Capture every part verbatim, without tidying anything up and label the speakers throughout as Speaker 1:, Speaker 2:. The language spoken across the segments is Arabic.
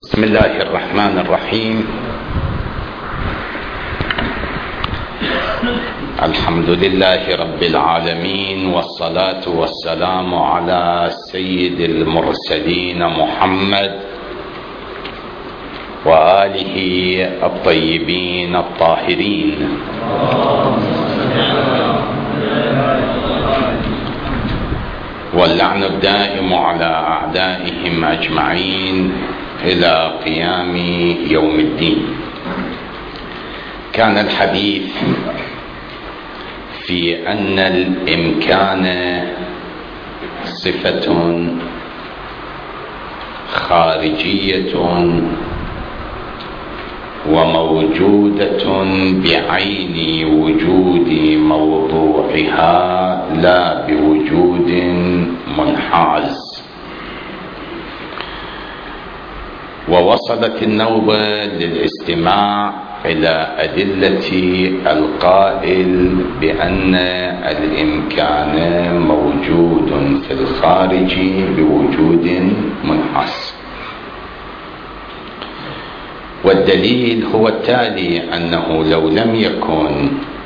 Speaker 1: بسم الله الرحمن الرحيم. الحمد لله رب العالمين، والصلاة والسلام على سيد المرسلين محمد وآله الطيبين الطاهرين. واللعن الدائم على أعدائهم أجمعين إلى قيام يوم الدين. كان الحديث في أن الإمكان صفة خارجية وموجودة بعين وجود موضوعها لا بوجود منحاز. ووصلت النوبة للاستماع إلى أدلة القائل بأن الإمكان موجود في الخارج بوجود منحاز. والدليل هو التالي: أنه لو لم يكن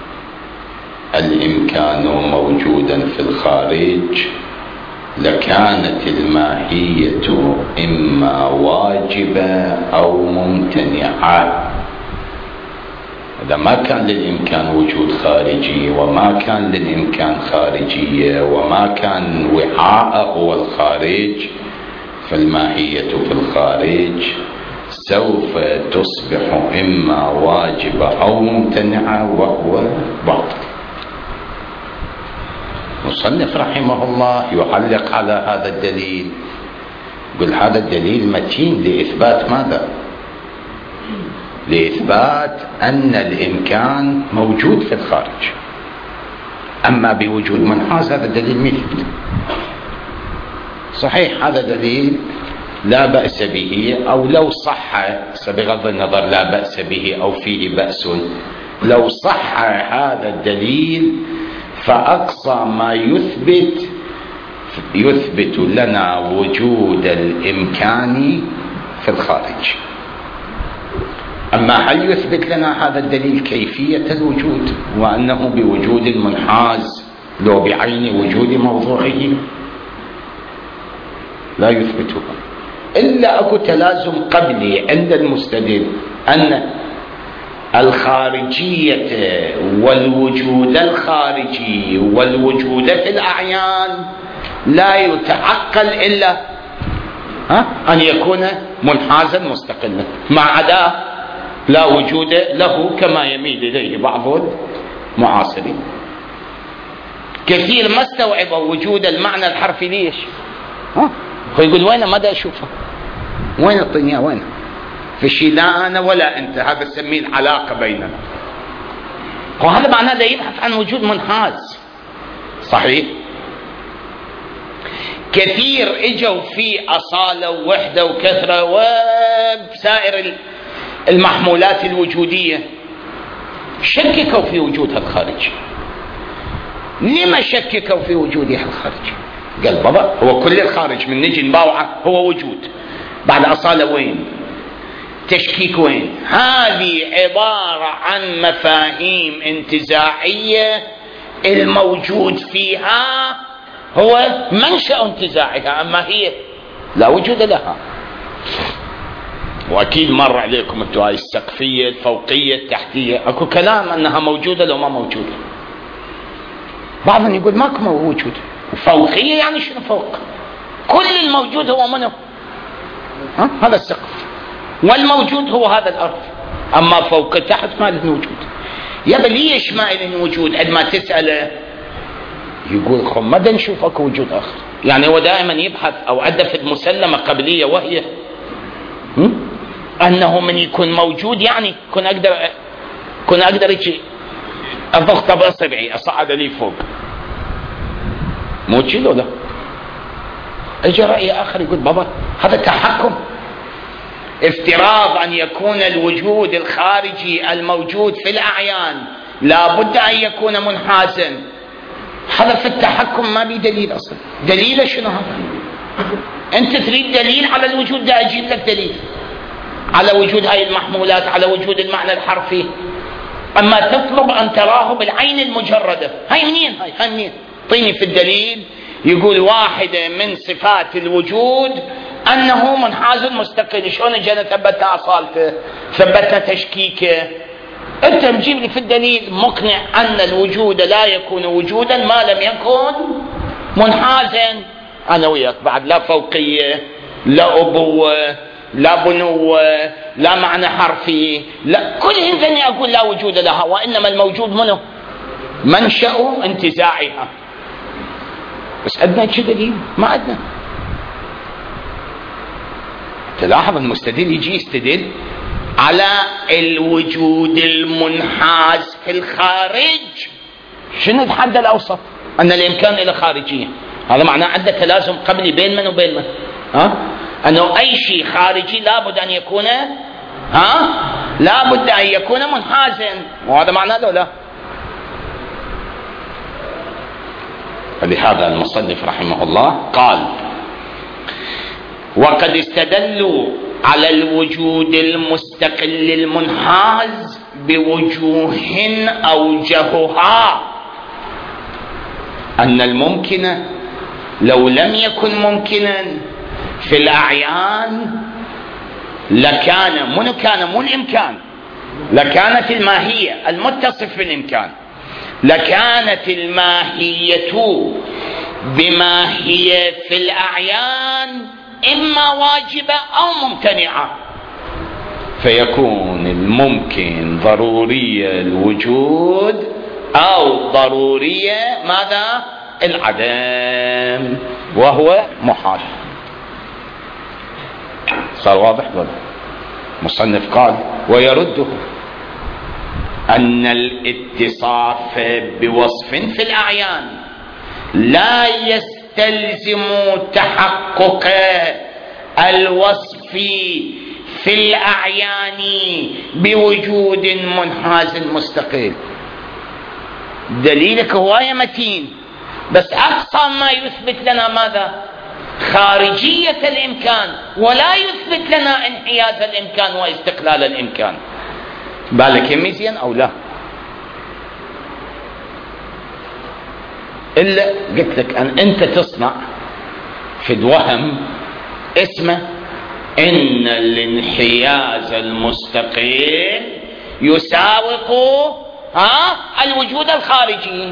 Speaker 1: الإمكان موجودا في الخارج لكانت الماهية إما واجبة أو ممتنعة. إذا ما كان للإمكان وجود خارجي وما كان للإمكان خارجية وما كان وعاء هو الخارج، فالماهية في الخارج سوف تصبح إما واجبة أو ممتنعة، وهو باطل. المصنف رحمه الله يعلق على هذا الدليل، يقول هذا الدليل متين لإثبات ماذا؟ لإثبات أن الإمكان موجود في الخارج. أما بوجود منحاز هذا الدليل ما يثبت. صحيح هذا دليل لا بأس به، أو لو صح، بغض النظر لا بأس به أو فيه بأس، لو صح هذا الدليل فأقصى ما يثبت يثبت لنا وجود الإمكان في الخارج. أما هل يثبت لنا هذا الدليل كيفية الوجود وأنه بوجود منحاز لو بعين وجود موضوعه؟ لا يثبته، إلا أكو تلازم قبلي عند المستدل أن الخارجية والوجود الخارجي والوجود في الأعيان لا يتعقل إلا ها أن يكون منحازا مستقلا، ما عدا لا وجود له كما يميل إليه بعض المعاصرين. كثير ما استوعبوا وجود المعنى الحرفي. ليش؟ ها يقول وين ما دا أشوفه، وين الدنيا، وين في شيء لا أنا ولا أنت، هذا نسميه العلاقة بيننا. وهذا معناه لا يبحث عن وجود منحاز. صحيح كثير اجوا في أصالة ووحدة وكثرة وسائر المحمولات الوجودية، شككوا في وجودها الخارجي. لما شككوا في وجودها الخارجي؟ قال بابا هو كل الخارج من نجي نباوعه هو وجود، بعد أصالة وين؟ تشكيك وين؟ هذه عبارة عن مفاهيم انتزاعية الموجود فيها هو منشأ انتزاعها، أما هي لا وجود لها. وأكيد مر عليكم انتوا هاي السقفية الفوقية التحتية، أكو كلام أنها موجودة لو ما موجودة. بعضهم يقول ماكو موجود. فوقية يعني شنو فوق؟ كل الموجود هو منه ها؟ هذا السقف، والموجود هو هذا الأرض. أما فوق تحت ما له وجود. يبا ليش ما له وجود؟ عندما تسأله يقول خم ما نشوف اكو وجود آخر. يعني هو دائما يبحث أو عنده في المسلمة قبلية، وهي أنه من يكون موجود يعني كن أقدر كن أقدر يجي أضغط بأصبعي أصعد لي فوق، مو كذا. لا، اجى رأي آخر يقول بابا هذا تحكم، افتراض أن يكون الوجود الخارجي الموجود في الأعيان لا بد أن يكون منحازا. هذا في التحكم ما بي دليل أصلا. دليل شنو هذا؟ أنت تريد دليل على الوجود، دا أجيب لك دليل. على وجود هاي المحمولات، على وجود المعنى الحرفي. أما تطلب أن تراه بالعين المجردة، هاي منين؟ هاي, هاي منين؟ طيني في الدليل. يقول واحدة من صفات الوجود أنه منحاز مستقل. شلون جينا ثبتنا أصالته، ثبتنا تشكيكه؟ أنت مجيب لي في الدليل مقنع أن الوجود لا يكون وجودا ما لم يكن منحازا. أنا وياك بعد لا فوقية، لا أبوة، لا بنوة، لا معنى حرفي، لا، كل هذني أقول لا وجود لها، وإنما الموجود منه منشأ انتزاعها. بس عندنا شو دليل؟ ما عندنا. تلاحظ المستدل يجي يستدل على الوجود المنحاز في الخارج. شنو الحد الأوسط؟ أن الإمكان إلى خارجية. هذا معناه عنده تلازم قبلي بين من وبين من؟ ها؟ أنه أي شيء خارجي لابد أن يكون ها؟ لابد أن يكون منحازا، وهذا معناه له لا. فلهذا المصنف رحمه الله قال: وقد استدلوا على الوجود المستقل المنحاز بوجوه أوجهها أن الممكن لو لم يكن ممكنا في الأعيان لكان من كان من الإمكان، لكانت الماهية المتصف بالإمكان، لكانت الماهية بما هي في الأعيان إما واجبة أو ممتنعة، فيكون الممكن ضرورية الوجود أو ضرورية ماذا؟ العدم، وهو محال. صار واضح ولا؟ مصنف قال: ويرده أن الاتصاف بوصف في الأعيان لا يستلزم تحقق الوصف في الأعيان بوجود منحاز مستقل. دليلك هواية متين، بس أقصى ما يثبت لنا ماذا؟ خارجية الإمكان، ولا يثبت لنا انحياز الإمكان واستقلال الإمكان. بالك يميزين أو لا؟ إلا قلت لك أن أنت تصنع في الوهم اسمه إن الانحياز المستقل يساوق ها الوجود الخارجي،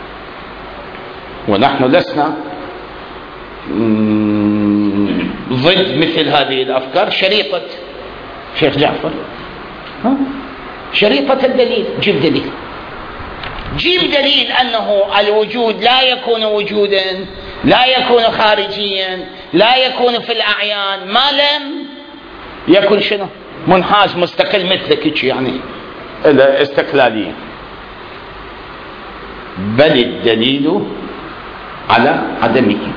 Speaker 1: ونحن لسنا ضد مثل هذه الأفكار. شريطة شيخ جعفر، ها؟ شريطة الدليل، جيب دليل، جيب دليل أنه الوجود لا يكون وجودا، لا يكون خارجيا، لا يكون في الأعيان ما لم يكن شنو؟ منحاز مستقل مثلك يعني الاستقلالية. بل الدليل على عدمه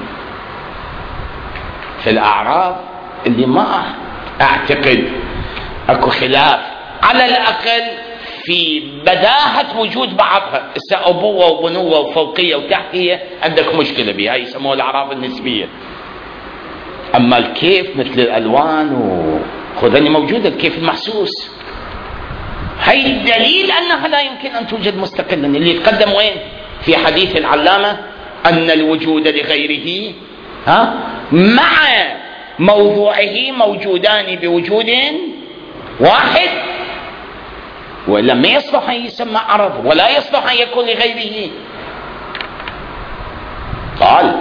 Speaker 1: في الأعراض اللي ما أعتقد أكو خلاف على الأقل في بداهة وجود بعضها. أبوة وبنوة وفوقية وتحتية عندك مشكلة بها، يسموها الأعراض النسبية. أما الكيف مثل الألوان وخذني موجودة، الكيف المحسوس، هي الدليل أنها لا يمكن أن توجد مستقلا. اللي يتقدم وين؟ في حديث العلامة أن الوجود لغيره ها مع موضوعه موجودان بوجود واحد، وإلا ما يصلح أن يسمى عرض، ولا يصلح أن يكون لغيره. قال: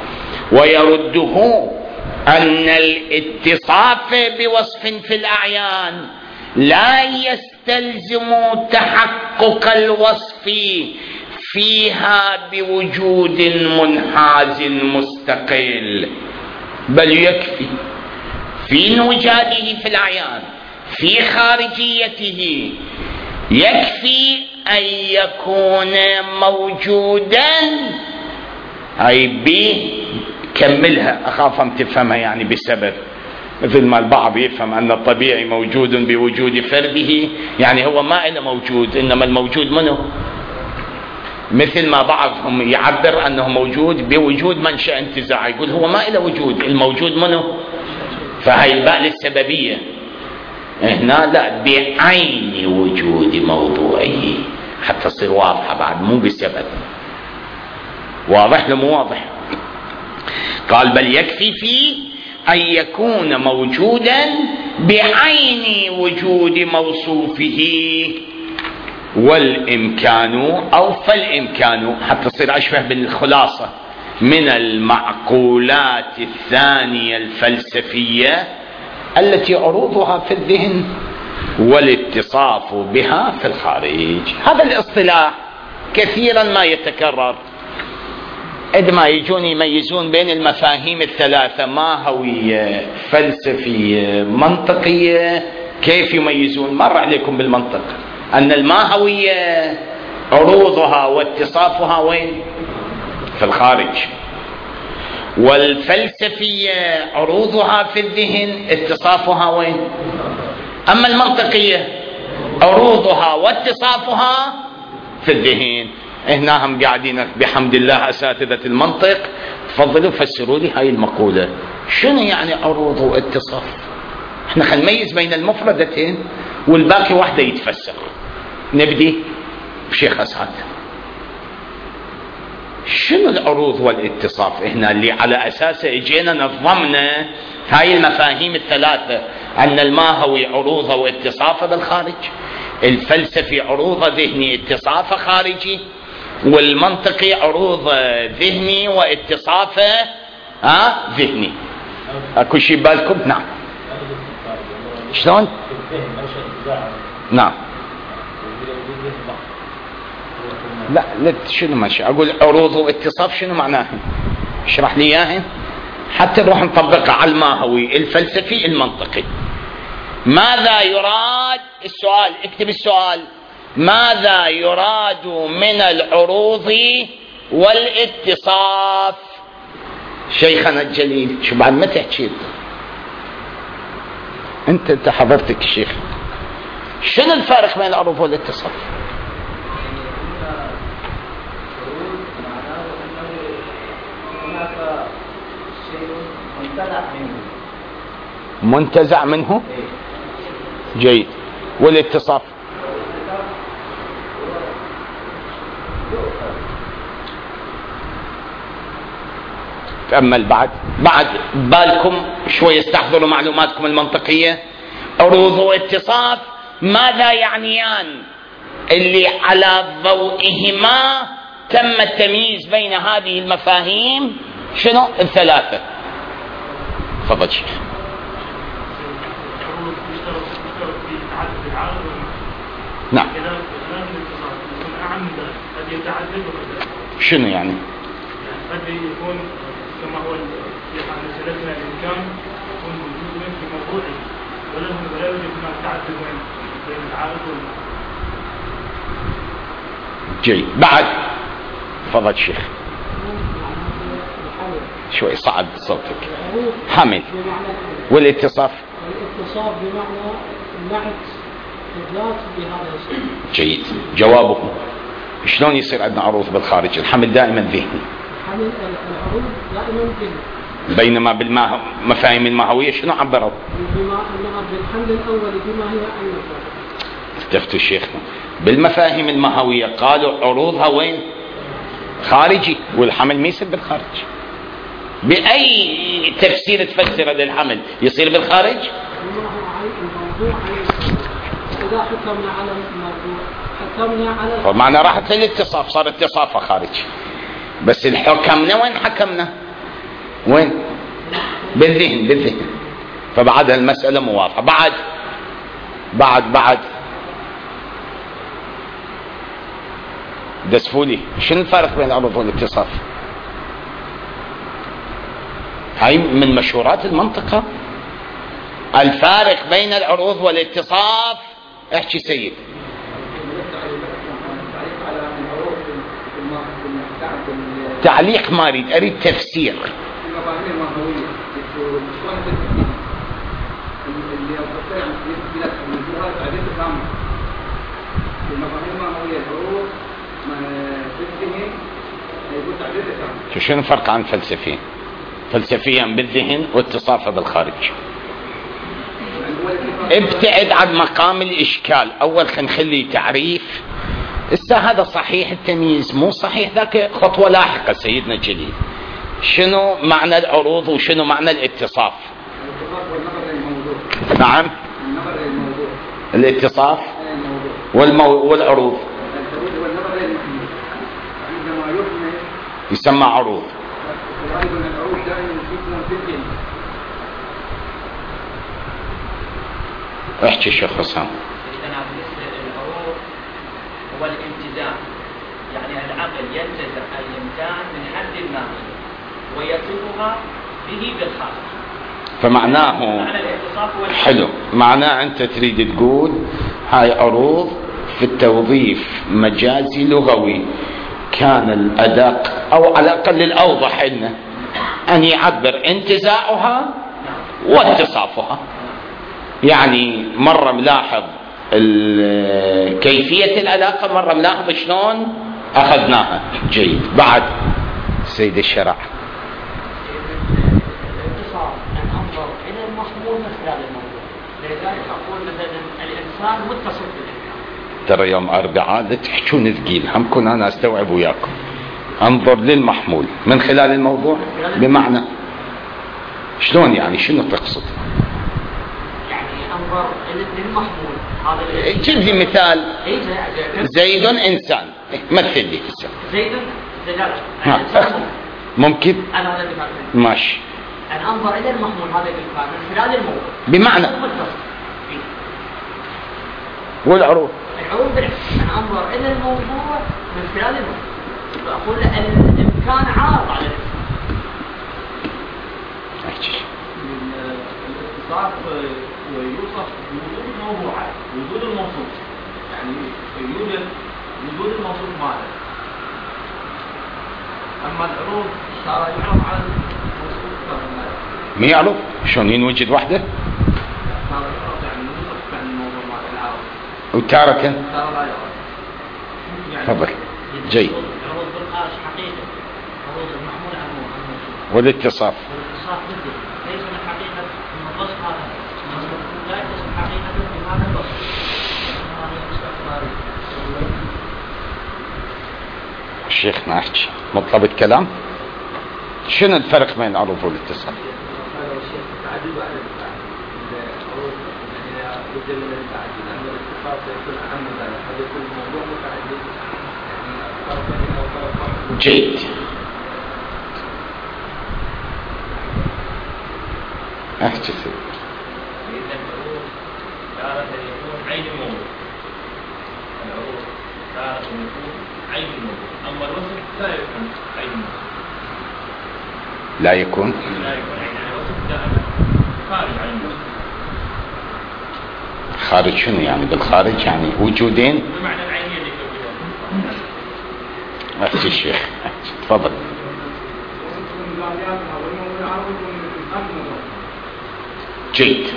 Speaker 1: ويرده أن الاتصاف بوصف في الأعيان لا يستلزم تحقق الوصف فيها بوجود منحاز مستقل، بل يكفي في انوجاده في الأعيان، في خارجيته، يكفي أن يكون موجودا. أي بي كملها، أخاف أن تفهمها يعني بسبب، مثل ما البعض يفهم أن الطبيعي موجود بوجود فرده، يعني هو ما إلا موجود، إنما الموجود منه، مثل ما بعضهم يعبر أنه موجود بوجود منشأ انتزاع، يقول هو ما إلا وجود، الموجود منه. فهي الباء للسببية، هنا لا، بعين وجود موضوعه، حتى تصير واضحة بعد، مو بسبب. واضح لمو واضح؟ قال بل يكفي فيه أن يكون موجودا بعين وجود موصوفه، والإمكان أو فالإمكان، حتى تصير أشبه بالخلاصة، من المعقولات الثانية الفلسفية التي عروضها في الذهن والاتصاف بها في الخارج. هذا الاصطلاح كثيرا ما يتكرر عندما يجون يميزون بين المفاهيم الثلاثة، ماهوية، فلسفية، منطقية. كيف يميزون؟ مر عليكم بالمنطق أن الماهوية عروضها واتصافها وين؟ في الخارج. والفلسفية عروضها في الذهن، اتصافها وين؟ أما المنطقية عروضها واتصافها في الذهن. هنا هم قاعدين بحمد الله أساتذة المنطق، تفضلوا فسروا لي هاي المقولة، شنو يعني عروض واتصاف؟ احنا خلينا نميز بين المفردتين والباقي واحدة يتفسر. نبدي بشيخ أسعد، شنو العروض والاتصاف هنا اللي على أساسه اجينا نظمنا هاي المفاهيم الثلاثة؟ أن الماهوي عروضه واتصافه بالخارج، الفلسفي عروضه ذهني اتصافه خارجي، والمنطقي عروض ذهني واتصافه ها ذهني. اكو شيء بالكم؟ نعم. شلون؟ نعم. لا لا، شنو ماشي اقول عروض واتصاف شنو معناها؟ اشرح لي اياها حتى نروح نطبقها على الماهوي الفلسفي المنطقي. ماذا يراد؟ السؤال، اكتب السؤال، ماذا يراد من العروض والاتصاف؟ شيخنا الجليل، شو بعد ما تحكي انت انت حضرتك الشيخ، شنو الفرق بين العروض والاتصاف؟ منتزع منه، جيد. والاتصاف تأمل بعد بعد بالكم شوي، استحضروا معلوماتكم المنطقية. عروض واتصاف ماذا يعنيان؟ اللي على ضوئهما تم التمييز بين هذه المفاهيم شنو الثلاثة. تفضل شيخ. نعم. شنو يعني؟
Speaker 2: قد يكون كما هو يعني سلسلة الإمكان يكون موجود في موضوعه، ولا لا يوجد هناك تعدد بين العارض وال.
Speaker 1: جيد. بعد تفضل شيخ. شوي صعد صوتك. حمل. والاتصاف؟
Speaker 3: الاتصاف بمعنى النعت الذات بهذا الشيء.
Speaker 1: جيد. جوابه شلون يصير عندنا عروض بالخارج؟ الحمل دائما ذهني.
Speaker 3: الحمل العروض دائما ذهني.
Speaker 1: بينما بالمفاهيم الماهوية شنو عبروا؟
Speaker 3: بما انها بالحمل الاولي بما هي عين الذات.
Speaker 1: استفتوا شيخنا. بالمفاهيم الماهوية قالوا عروضها وين؟ خارجي، والحمل ما يصير بالخارج. بأي تفسير تفسر للحمل؟ يصير بالخارج؟
Speaker 3: بما هو عين الموضوع عين. إذا حكمنا على الموضوع حكمنا على
Speaker 1: فمعنى راحت للاتصاف، صار اتصافه خارج. بس الحكمنا وين حكمنا؟ وين؟ بالذهن بالذهن. فبعد المسألة مو واضحة. بعد بعد بعد دسفولي، شنو الفرق بين العروض والاتصاف؟ هاي من مشهورات المنطقة. الفارق بين العروض والاتصاف، احكي سيد. تعليق ما اريد، اريد تفسير. شنو الفرق عن فلسفيا؟ فلسفيا بالذهن واتصافه بالخارج. ابتعد عن مقام الإشكال. أول خلينا نخلي تعريف. إسا هذا صحيح التمييز، مو صحيح ذاك خطوة لاحقة سيدنا الجليل. شنو معنى العروض وشنو معنى الاتصاف؟ نعم، الاتصاف والمو... والعروض يسمى عروض. احكي شيخ حسام.
Speaker 4: العروض هو الامتداد، يعني العقل ينتزع الامكان من حد الماهية ويصفها به بالخاص.
Speaker 1: فمعناه حلو، معناه أنت تريد تقول هاي عروض في التوظيف مجازي لغوي كان الأدق أو على الأقل الأوضح إنه أن يعبر انتزاعها واتصافها. يعني مرة ملاحظ كيفية العلاقة، مرة ملاحظ شلون أخذناها. جيد. بعد سيد الشرع
Speaker 4: لذلك أقول مثلا الإنسان متصل بالإنسان.
Speaker 1: ترى يوم أربعاء لا تحكون ثقيل، هم كن أنا أستوعب وياكم. انظر للمحمول من خلال الموضوع، بمعنى شلون يعني شنو تقصد؟
Speaker 4: يعني انظر للمحمول. هذا
Speaker 1: جيب لي مثال. زيد إنسان، مثل لي هسه.
Speaker 4: زيد زلال.
Speaker 1: ممكن؟
Speaker 4: أنا هذا اللي
Speaker 1: ماشي.
Speaker 4: أن أنظر إلى المحمول هذا الإمكان من خلال الموضوع.
Speaker 1: بمعنى والعروض.
Speaker 4: العروض بالعكس، أن أنظر إلى الموضوع من خلال الموضوع. فأقول الإمكان عارض على الإنسان.
Speaker 5: الاتصاف ويوصف بوجود الموضوعات، وجود الموصوف، يعني يوجد وجود الموصوف ماذا. أما العروض صار يعرض على الموصوف ماذا.
Speaker 1: ما يعرف شلون ينوجد وحده؟
Speaker 5: صار يعرض يعني يوصف عن الموضوع ماذا العرض.
Speaker 1: وتارة
Speaker 5: صار لا يعرض.
Speaker 1: تفضل. جيد.
Speaker 4: العروض بالخارج حقيقة، عروض المحمول عنه الموصوف.
Speaker 1: والاتصاف.
Speaker 4: والاتصاف مثل ليس من حقيقة من الوصف هذا، لا يتصف حقيقة بهذا الوصف.
Speaker 1: شيخنا احكي مطلب الكلام. شنو الفرق بين العروض والاتصاف؟
Speaker 5: هذا الشيخ تعدد على العروض يعني بد من التعدد، أما الاتصاف يكون أهم من ذلك، هذا يكون الموضوع متعدد يعني طرفين أو طرف واحد.
Speaker 1: جيد. احكي سيدي.
Speaker 4: لأن العروض تارة يكون عين الموضوع. العروض تارة يكون عين الموضوع، أما الوصف لا يكون عين الموضوع.
Speaker 1: لا يكون
Speaker 4: لا يكون عين الوصف، دائما خارج عن الموضوع.
Speaker 1: خارج شنو يعني؟ بالخارج يعني وجودين
Speaker 4: بمعنى العينية اللي كوجدها.
Speaker 1: احكي الشيخ. تفضل. جيد.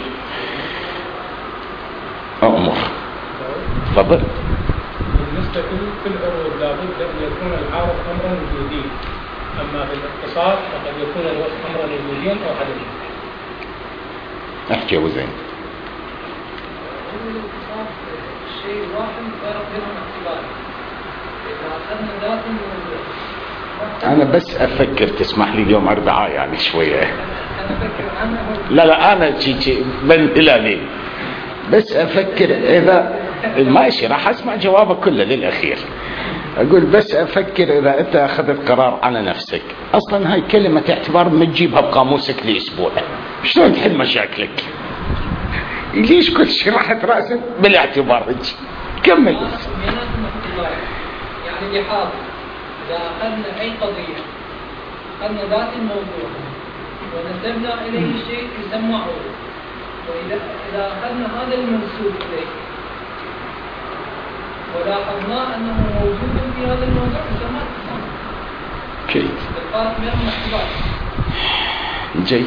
Speaker 1: أمر. تفضل.
Speaker 2: بالنسبة لكل العروض لابد أن يكون العارض أمرا وجوديا، أما في الاتصال فقد يكون الوصف أمرا وجوديا أو عدميا.
Speaker 1: احكي أبو زين.
Speaker 3: الاتصال شيء واحد فرق بينهم اختلاف. إذا أخذنا ذات الموضوع.
Speaker 1: أنا بس أفكر، تسمح لي اليوم أربعاء يعني شوية.
Speaker 3: أنا أفكر أنه
Speaker 1: لا لا أنا شي شي بين هلالين بس أفكر إذا ماشي راح أسمع جوابك كله للأخير. أقول بس أفكر إذا أنت أخذت قرار على نفسك، أصلا هاي كلمة اعتبار ما تجيبها بقاموسك لأسبوع، شلون تحل مشاكلك؟ ليش كل شيء راح تراسل بالاعتبار؟ كمل.
Speaker 3: يعني بحاضر إذا أخذنا أي قضية أخذنا ذات الموضوع ونسبنا إليه شيء يسمى عروض، وإذا إذا أخذنا هذا المنسوب إليه ولاحظنا أنه موجود في هذا الموضوع يسمى اتصال.
Speaker 1: جيد.
Speaker 3: الفرق بينهم اختلاف.
Speaker 1: جيد.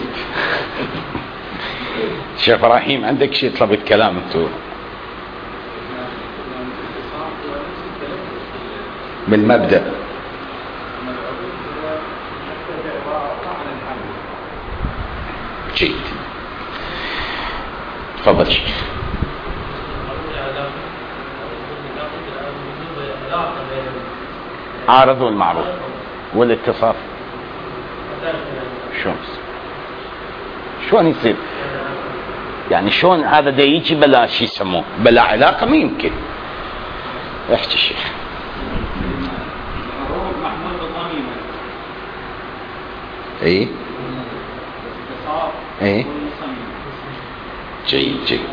Speaker 1: شيخ إبراهيم عندك شيء طلبت كلام أنتو بالمبدأ؟ جيد. تفضل شيخ. عارض والمعروض والاتصاف شلون شلون يصير؟ يعني شلون هذا دا يجي بلا شي يسموه بلا علاقة؟ ما يمكن. احكي الشيخ. اي اي جيد جيد.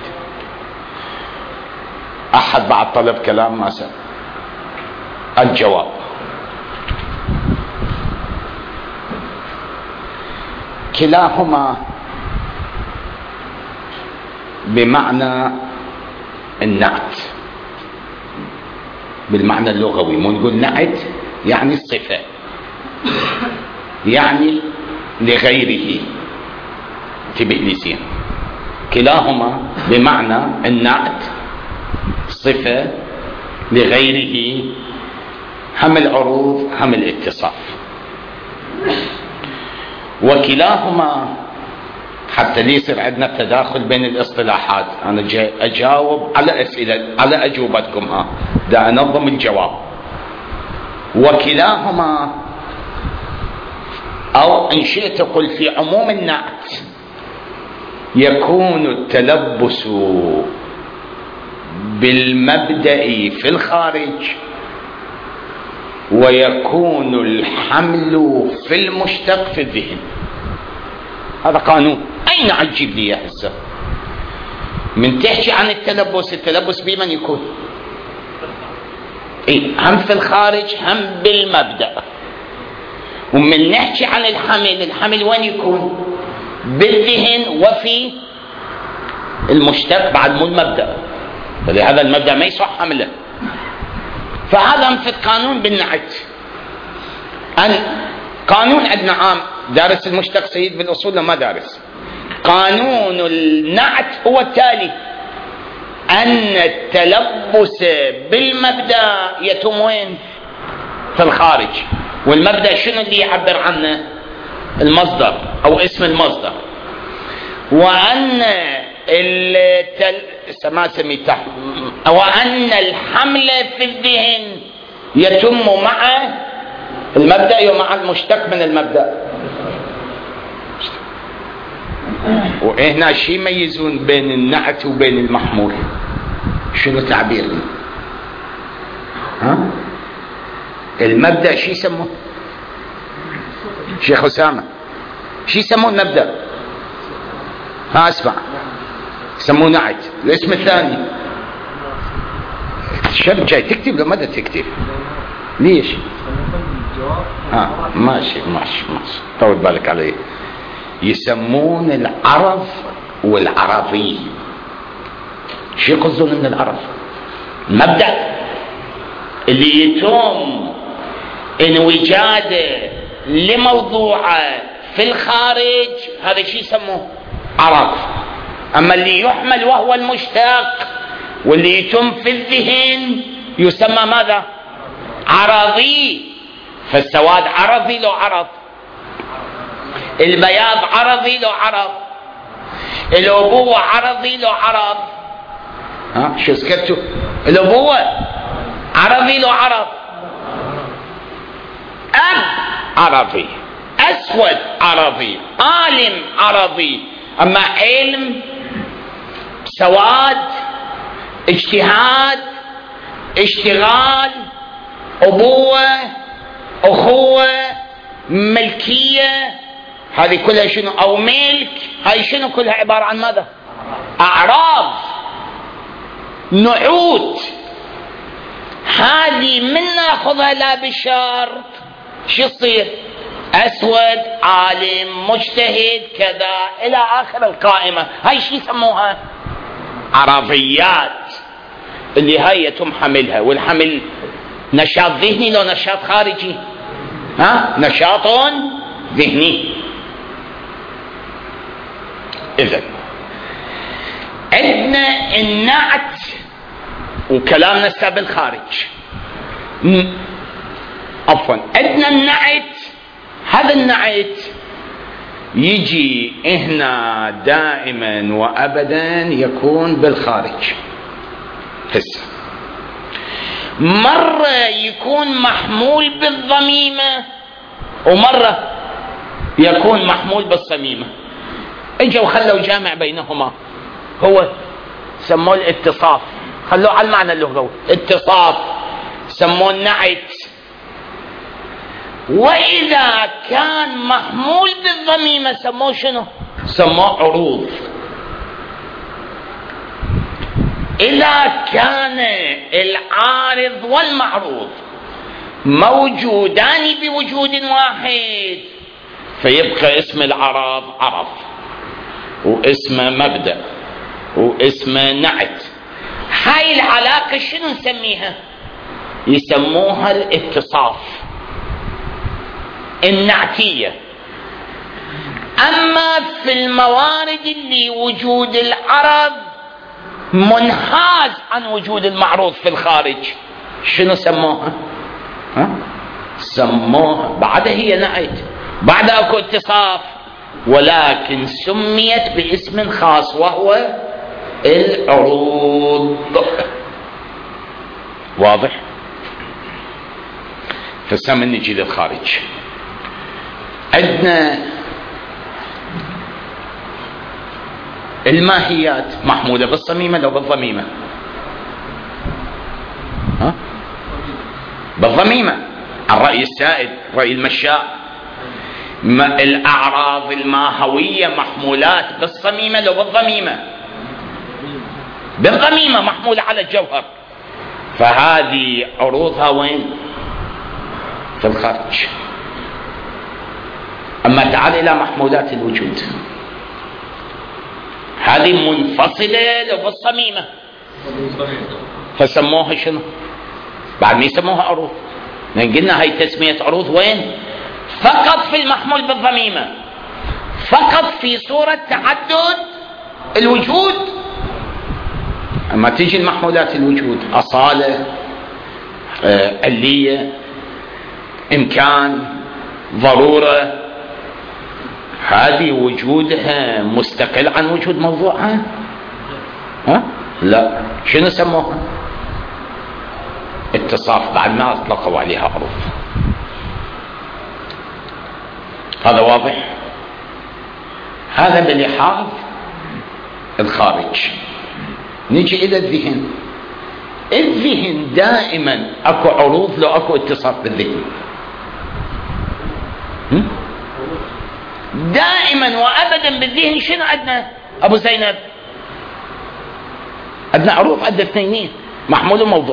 Speaker 1: احد بعد طلب كلام ما سأل. الجواب: كلاهما بمعنى النعت بالمعنى اللغوي، مو نقول نعت يعني الصفة، يعني لغيره. انتبه لي زين، كلاهما بمعنى النعت صفة لغيره، هم العروض هم الاتصاف. وكلاهما حتى ليصير عندنا تداخل بين الاصطلاحات، انا جاي اجاوب على اسئله على اجوبتكم، ها دا انظم الجواب. وكلاهما او ان شئت قل في عموم النعت يكون التلبس بالمبدأ في الخارج، ويكون الحمل في المشتق في الذهن. هذا قانون. أين عجيب لي يا هسه من تحكي عن التلبس؟ التلبس بمن يكون؟ إيه؟ هم في الخارج هم بالمبدأ. ومن نحكي عن الحمل، الحمل وين يكون؟ بالذهن وفي المشتق بعد مو المبدأ، فلهذا المبدأ ما يصح حمله. فهذا مثل قانون بالنعت. أن قانون عندنا عام، دارس المشتق سيد بالأصول لما دارس. قانون النعت هو التالي: أن التلبس بالمبدأ يتم وين؟ في الخارج. والمبدأ شنو اللي يعبر عنه؟ المصدر أو اسم المصدر. وأن التل... ما سميت وأن الحمل في الذهن يتم مع المبدأ ومع المشتق من المبدأ. وهنا شي يميزون بين النعت وبين المحمول. شنو تعبير؟ ها المبدأ شي يسموه شيخ أسامة؟ شي يسموه المبدأ؟ ها اسمع، يسموه نعت. الاسم الثاني شرب جاي تكتب لو ماذا تكتب؟ ليش؟ ها ماشي ماشي ماشي طول بالك علي. يسمون العرض والعرضي. شو يقصدون من العرض؟ المبدأ اللي يتم انوجاده لموضوعه في الخارج، هذا شيء يسموه عرض. اما اللي يحمل وهو المشتق واللي يتم في الذهن يسمى ماذا؟ عرضي. فالسواد عرضي له عرض، البياض عرضي له عرض، الأبوة عرضي له عرض. ها شو سكتوا؟ الأبوة عرضي له عرض. أب عرضي، أسود عرضي، عالم عرضي. أما علم، سواد، اجتهاد، اشتغال، أبوة، أخوة، ملكية، هذه كلها شنو؟ أو ملك، هاي شنو كلها عبارة عن ماذا؟ أعراض، نعوت. هذه من ناخذها لا بالشرط شو يصير؟ أسود، عالم، مجتهد، كذا إلى آخر القائمة. هاي شو يسموها؟ عرضيات، اللي هاي يتم حملها. والحمل نشاط ذهني لو نشاط خارجي؟ ها نشاط ذهني. إذن عندنا النعت وكلامنا السابق بالخارج. عفوا عندنا النعت. هذا النعت يجي هنا دائما وأبدا يكون بالخارج. هسه مرة يكون محمول بالضميمة ومرة يكون محمول بالصميمة. اجوا خلوا جامع بينهما، هو سموه الاتصاف، خلوه على المعنى اللغوي اتصاف، سموه النعت. وإذا كان محمول بالضميمة سموه شنو؟ سموه عروض. إذا كان العارض والمعروض موجودان بوجود واحد فيبقى اسم العرض عرض، واسم مبدأ، واسم نعت. هاي العلاقة شنو نسميها؟ يسموها الاتصاف النعتية. أما في الموارد اللي وجود العرض منحاز عن وجود المعروض في الخارج شنو سموها؟ ها؟ سموها بعدها هي نعت، بعد اكو اتصاف، ولكن سميت باسم خاص وهو العروض. واضح؟ فسام نجي للخارج. عندنا الماهيات محمولة بالصميمة لو بالضميمة؟ ها؟ بالضميمة، الرأي السائد رأي المشاء. الأعراض الماهوية محمولات بالصميمة لو بالضميمة؟ بالضميمة، محمولة على الجوهر. فهذه عروضها وين؟ في الخارج. أما تعال إلى محمولات الوجود، هذه منفصلة لو بالصميمة فسموها شنو؟ بعد ما يسموها عروض. قلنا هاي تسمية عروض وين؟ فقط في المحمول بالضميمة، فقط في صورة تعدد الوجود. أما تيجي المحمولات الوجود أصالة، علية، إمكان، ضرورة، هذه وجودها مستقل عن وجود موضوعها؟ ها؟ لا. شنو سموها؟ اتصاف، بعد ما اطلقوا عليها عروض. هذا واضح؟ هذا بلحاظ الخارج. نجي الى الذهن. الذهن دائما اكو عروض لو اكو اتصاف بالذهن، دائما وابدا بالذهن. شنو عندنا ابو زينب؟ عندنا عروض، عندنا اثنين، محمول وموضوع.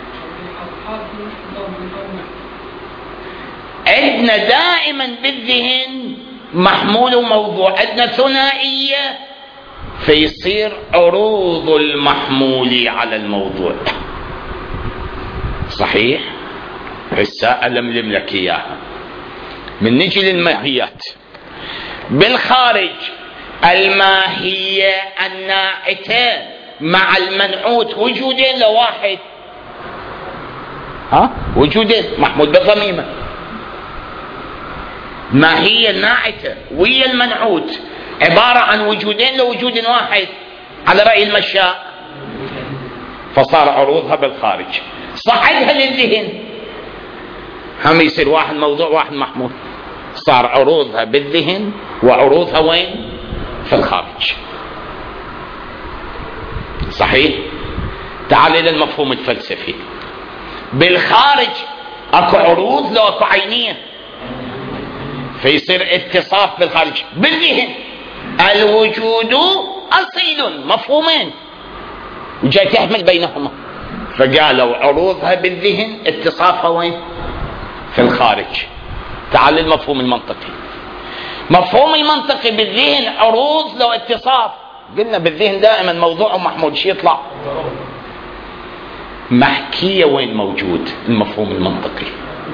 Speaker 1: عندنا دائما بالذهن محمول وموضوع، عندنا ثنائية فيصير عروض المحمول على الموضوع. صحيح؟ هسه ألملم لك إياها. من نجي للماهيات بالخارج، الماهية الناعتة مع المنعوت وجودين لواحد. ها؟ وجودين محمول بالضميمة. ماهية الناعتة ويا المنعوت عبارة عن وجودين لوجود واحد على رأي المشاء، فصار عروضها بالخارج. صعدها للذهن، هم يصير واحد موضوع واحد محمول، صار عروضها بالذهن وعروضها وين؟ في الخارج. صحيح؟ تعال إلى المفهوم الفلسفي. بالخارج اكو عروض لو اكو عينية، فيصير اتصاف بالخارج. بالذهن الوجود أصيل، مفهومين وجاي تحمل بينهما، فقالوا عروضها بالذهن، اتصافها وين؟ في الخارج. تعال المفهوم المنطقي. مفهوم المنطقي بالذهن عروض لو اتصاف. قلنا بالذهن دائما موضوع محمول، شي يطلع محكية. وين موجود المفهوم المنطقي؟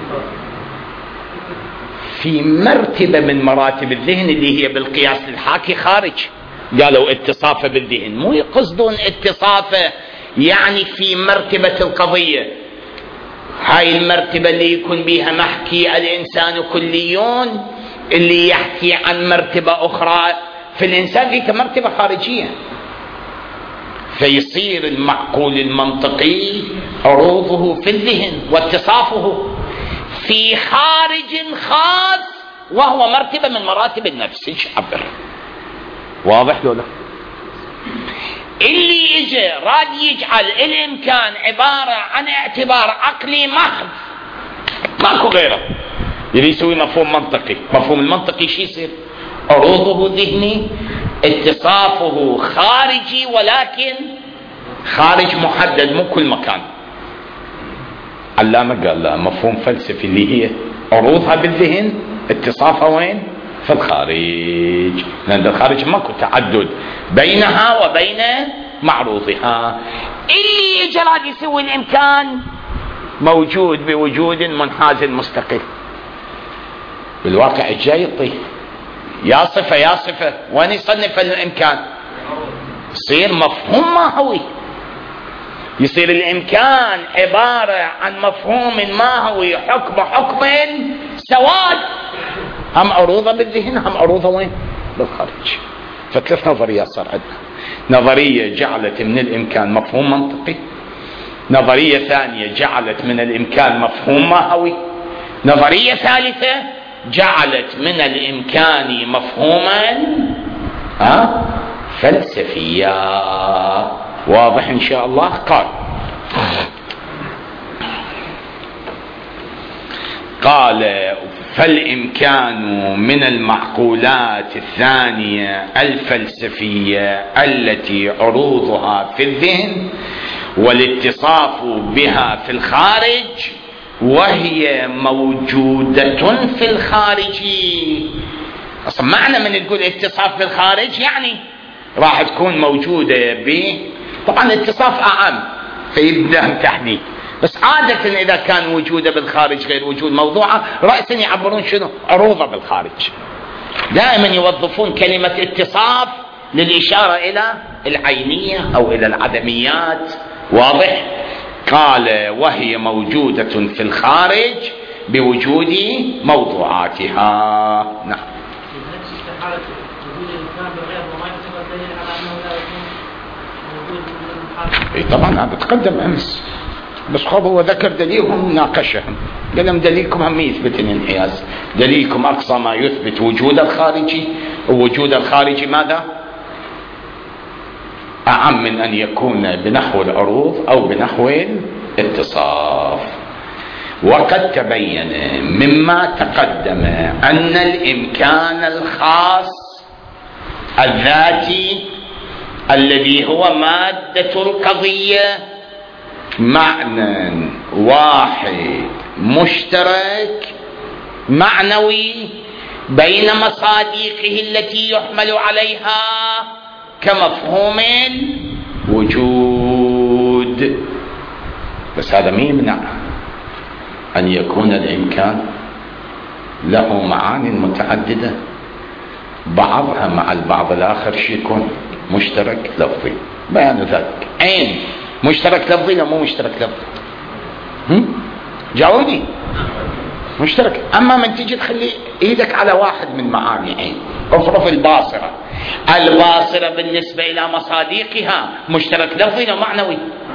Speaker 1: في مرتبة من مراتب الذهن اللي هي بالقياس الحاكي خارج. قالوا اتصافه بالذهن، مو يقصدون اتصافه يعني في مرتبة القضية، هاي المرتبة اللي يكون بها محكي الإنسان كليون، اللي يحكي عن مرتبة أخرى في الإنسان ذيك مرتبة خارجية. فيصير المعقول المنطقي عروضه في الذهن واتصافه في خارج خاص وهو مرتبة من مراتب النفس. ايش عبر؟ واضح لو لا؟ اللي اجى راد يجعل الامكان عبارة عن اعتبار عقلي محض ماكو غيره، يريد يسوي مفهوم منطقي. مفهوم المنطقي شي يصير؟ عروضه ذهني، اتصافه خارجي، ولكن خارج محدد مو كل مكان. علامة قال لا، مفهوم فلسفي اللي هي عروضها بالذهن، اتصافها وين؟ في الخارج، لأن الخارج ماكو تعدد بينها وبين معروضها. اللي يجرى يسوي الإمكان موجود بوجود منحاز مستقل. بالواقع الجاي يطيح يا صفة يا صفة، وين يصنف الإمكان؟ يصير مفهوم ماهوي، يصير الإمكان عبارة عن مفهوم ماهوي، حكم حكم سواد، هم عروضة بالذهن هم عروضة وين؟ بالخارج. فثلاث نظريات صار عندنا. نظرية جعلت من الإمكان مفهوم منطقي، نظرية ثانية جعلت من الإمكان مفهوم ماهوي، نظرية ثالثة جعلت من الإمكان مفهوما ها فلسفيا. واضح إن شاء الله؟ قال قال فالإمكان من المعقولات الثانية الفلسفية التي عروضها في الذهن والاتصاف بها في الخارج، وهي موجودة في الخارج. أصلا معنى من تقول اتصاف في الخارج يعني راح تكون موجودة ب طبعا اتصاف أعم فيبدأ تحديد، بس عادة إذا كان وجوده بالخارج غير وجود موضوعه رأسا يعبرون شنو؟ عروضه بالخارج. دائما يوظفون كلمة اتصاف للإشارة إلى العينية أو إلى العدميات. واضح؟ قال وهي موجودة في الخارج بوجود موضوعاتها. نعم. اي طبعا هذا تقدم امس، بس خب هو ذكر دليلهم ناقشهم، قال لهم دليلكم هم يثبت الانحياز، دليلكم اقصى ما يثبت وجود الخارجي، ووجود الخارجي ماذا؟ اعم من ان يكون بنحو العروض او بنحو الاتصاف. وقد تبين مما تقدم ان الامكان الخاص الذاتي الذي هو مادة القضية معنى واحد مشترك معنوي بين مصادقه التي يحمل عليها كمفهوم وجود. بس هذا ما يمنع أن يكون الإمكان له معاني متعددة، بعضها مع البعض الآخر شيء يكون مشترك لفظي. بيان ذلك عين مشترك لفظي لا مو مشترك لفظي؟ جاوبني. مشترك. أما من تيجي تخلي إيدك على واحد من معاني عين، افرض الباصرة، الباصرة بالنسبة إلى مصادقها مشترك لفظي لا معنوي؟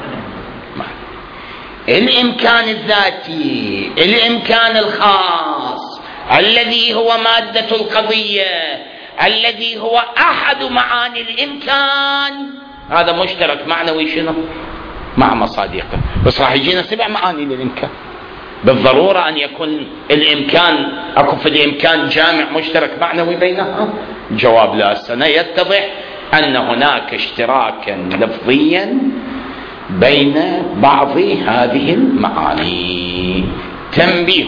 Speaker 1: الإمكان الذاتي، الإمكان الخاص الذي هو مادة القضية، الذي هو أحد معاني الإمكان، هذا مشترك معنوي شنو؟ مع مصادقه. بس راح يجينا سبع معاني للإمكان، بالضرورة أن يكون الإمكان أكو في الإمكان جامع مشترك معنوي بينها؟ جواب لا. السنة يتضح أن هناك اشتراكا لفظيا بين بعض هذه المعاني. تنبيه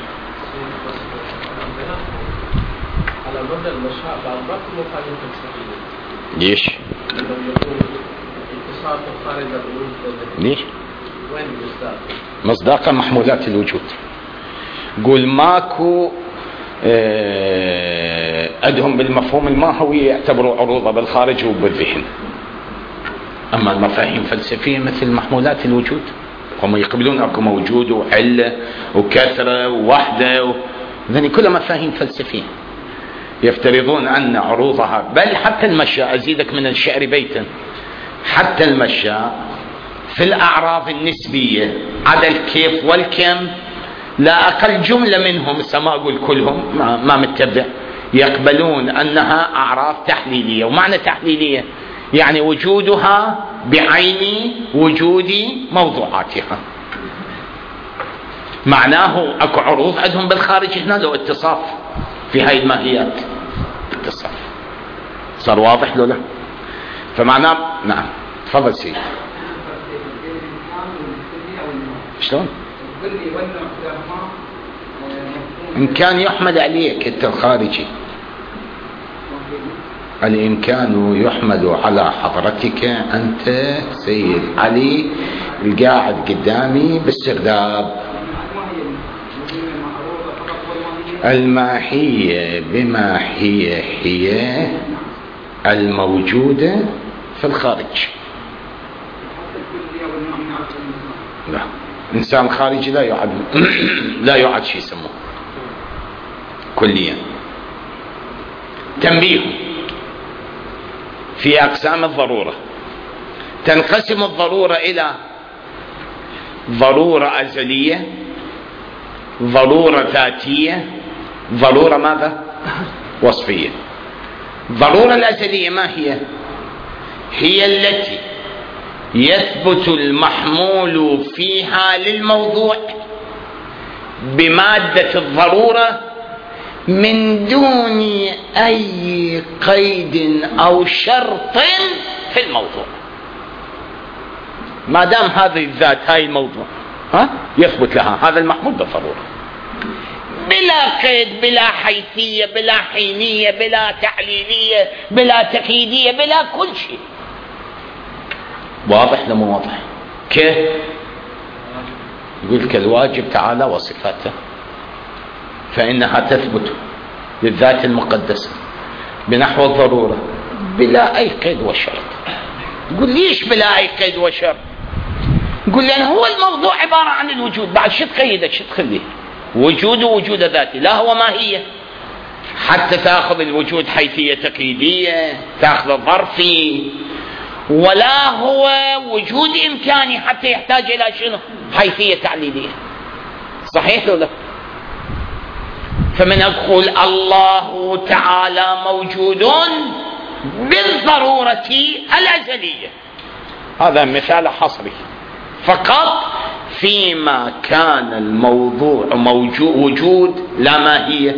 Speaker 5: على مدى المشاعر بعض المفاهيم الفلسفية.
Speaker 1: ليش؟
Speaker 5: لما يكون اتصال خارج الوجود
Speaker 1: ليش؟
Speaker 5: وين المصداق؟
Speaker 1: مصداق محمولات الوجود. قول ماكو أدهم بالمفهوم الماهوي يعتبروا عروضة بالخارج وبالذهن. أما المفاهيم الفلسفية مثل محمولات الوجود هم يقبلون أكو موجود وحلة وكثرة ووحدة و... ذني كلها مفاهيم فلسفية. يفترضون أن عروضها، بل حتى المشاء، أزيدك من الشعر بيتا، حتى المشاء في الأعراض النسبية على الكيف والكم لا أقل جملة منهم، ما أقول كلهم، ما, ما متبع، يقبلون أنها أعراض تحليلية. ومعنى تحليلية يعني وجودها بعين وجود موضوعاتها. معناه أكو عروض عندهم بالخارج هنا لو اتصاف في هاي الماهيات، اتصاف. صار واضح لو لا؟ فمعناه نعم. تفضل سيدي. شلون؟ إن كان يحمد عليك أنت الخارجي، الإمكان يحمد على حضرتك أنت سيد علي القاعد قدامي بالسرداب. الماهية بما هي هي الموجودة في الخارج. لا، الإنسان الخارجي لا يعد لا يعد شيء يسموه كليا. تنبيه في أقسام الضرورة. تنقسم الضرورة إلى ضرورة أزلية، ضرورة ذاتية، ضرورة ماذا؟ وصفية. الضرورة الأزلية ما هي؟ هي التي يثبت المحمول فيها للموضوع بمادة الضرورة من دون أي قيد أو شرط في الموضوع. ما دام هذه الذات هاي الموضوع ها يثبت لها هذا المحمول بالضرورة بلا قيد، بلا حيثية، بلا حينية، بلا تعليلية، بلا تقييدية، بلا كل شيء. واضح لما واضح؟ كيف؟ يقول كالواجب تعالى وصفاته فإنها تثبت للذات المقدسة بنحو الضرورة بلا أي قيد وشرط. يقول ليش بلا أي قيد وشرط؟ يقول لأن هو الموضوع عبارة عن الوجود، بعد شو تقيده شو تخليه؟ وجود وجود ذاتي، لا هو ماهية. حتى تأخذ الوجود حيثية تقييدية، تأخذ ظرفي، ولا هو وجود إمكاني حتى يحتاج إلى شنو؟ حيثية تعليلية. صحيح ولا لا؟ فمن أقول الله تعالى موجود بالضرورة الأزلية، هذا مثال حصري فقط فيما كان الموضوع موجود وجود لا ماهية،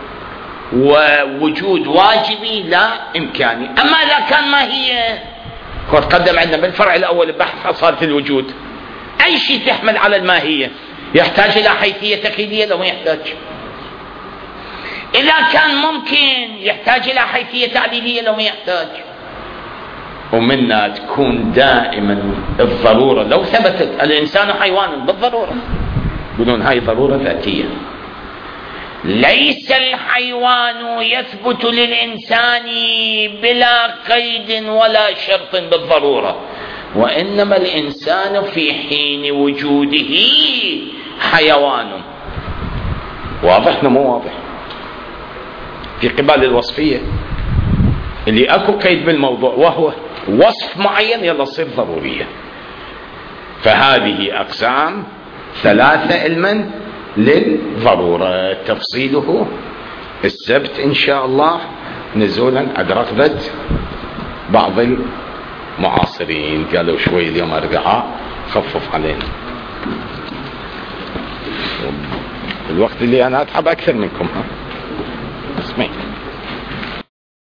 Speaker 1: ووجود واجبي لا إمكاني. أما إذا كان ماهية وتقدم عندنا بالفرع الأول بحث أصالة الوجود، أي شيء تحمل على الماهية يحتاج إلى حيثية تقييدية لو ما يحتاج. إذا كان ممكن يحتاج إلى حيثية تعليلية لو ما يحتاج. ومنا تكون دائما الضرورة لو ثبتت الإنسان حيوان بالضرورة، بدون هاي ضرورة ذاتية. ليس الحيوان يثبت للإنسان بلا قيد ولا شرط بالضرورة، وإنما الإنسان في حين وجوده حيوان. واضح مو واضح؟ في قبال الوصفية اللي أكو قيد بالموضوع وهو وصف معين يلا تصير ضرورية. فهذه أقسام ثلاثة علما للضرورة، تفصيله السبت إن شاء الله نزولا عند رغبة بعض المعاصرين. قالوا شوي اليوم أربعاء خفف علينا الوقت اللي أنا أتعب أكثر منكم. ها اسمعي